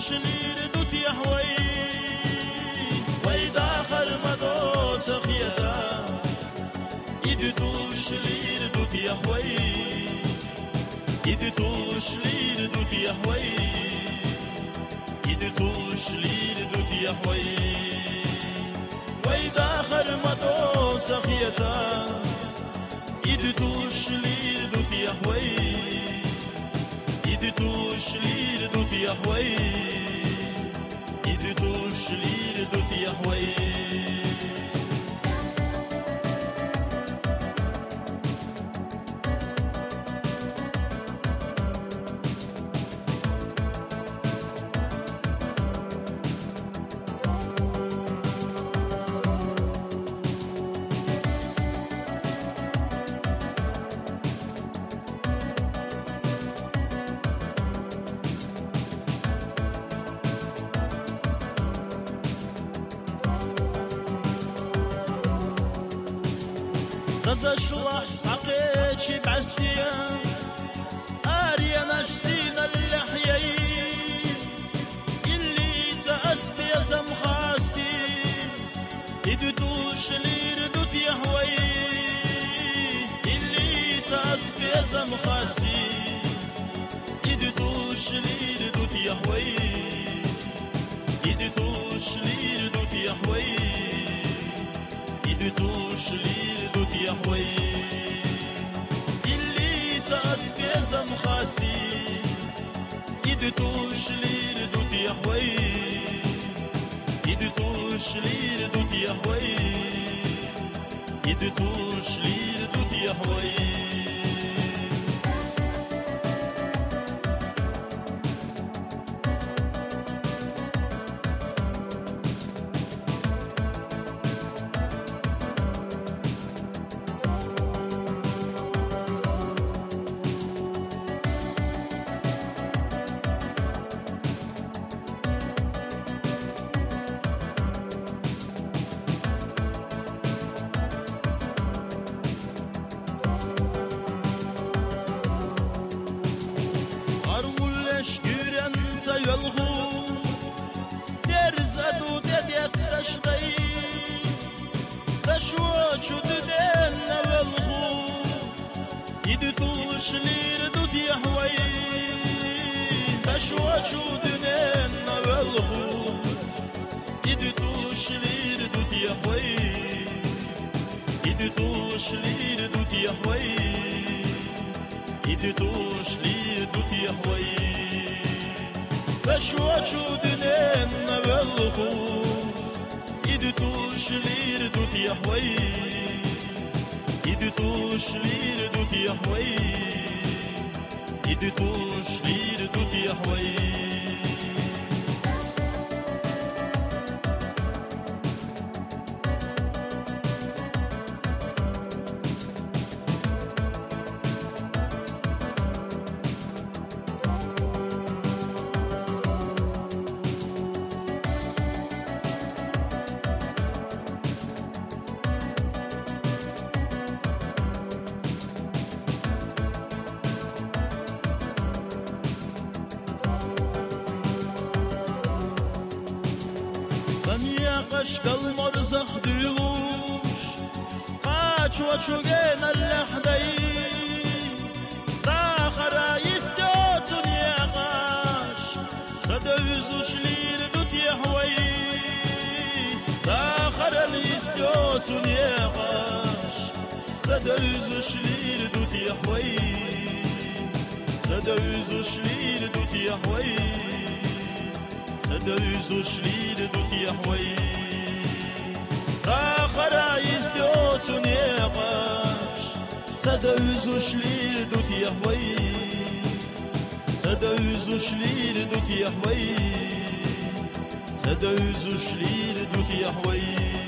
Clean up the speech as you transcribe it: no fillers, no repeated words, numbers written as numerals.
شليل دوت يحوي ويدا خرمدو سخيزا يدتو شليل دوت يحوي يدتو شليل دوت يحوي يدتو شليل دوت يحوي ويدا خرمدو سخيزا يدتو شليل دوت يحوي يدتو شليل دوت يحوي يدتو شليل دوت يحوي زشلح ساقيتشي بعسيا آريا نجسين اللحيين اللي تأسبي زمخاستي يدوش ليردوت يحوي اللي تأسبي زمخاستي يدوش ليردوت يحوي يدوش ليردوت يحوي يدوش ليردوت يحوي اللي تأسفي زمخاسي يدوش ليردوت يحوي يدوش ليردوت يحوي يدوش ليردوت يحوي سيلغو درزدو ديت تشدي تشوچو ددن والغو يدتوش ليردوت يحوي تشوچو ددن والغو يدتوش ليردوت يحوي يدتوش ليردوت يحوي يدتوش ليردوت يحوي تشوچو دنين بالخو يدتوش ليردوت يحوي يدتوش ليردوت يحوي يدتوش ليردوت يحوي قشق المرزخ ديلوش قاش وشوقين اللحدي داخر يستوتن يقاش سدوزوش ليردوت يحوي داخر يستوتن يقاش سدوزوش ليردوت يحوي سدوزوش ليردوت يحوي سدوزوش ليردوت يحوي داخر يستوتن يقاش سدوزوش ليردوت يحوي سدوزوش ليردوت يحوي سدوزوش ليردوت يحوي